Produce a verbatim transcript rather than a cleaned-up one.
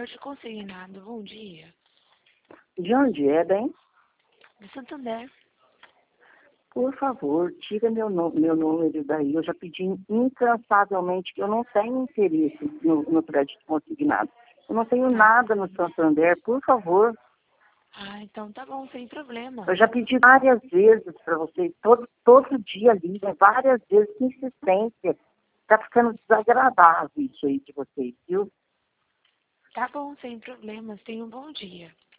Sorte consignado, bom dia. De onde é, bem? De Santander. Por favor, tira meu, no, meu número daí. Eu já pedi incansavelmente que eu não tenho interesse no, no crédito consignado. Eu não tenho Tá. nada no Santander, por favor. Ah, então tá bom, sem problema. Eu já pedi várias vezes para vocês, todo, todo dia ligam, várias vezes, com insistência. Está ficando desagradável isso aí de vocês, viu? Tá bom, sem problemas. Tenha um bom dia.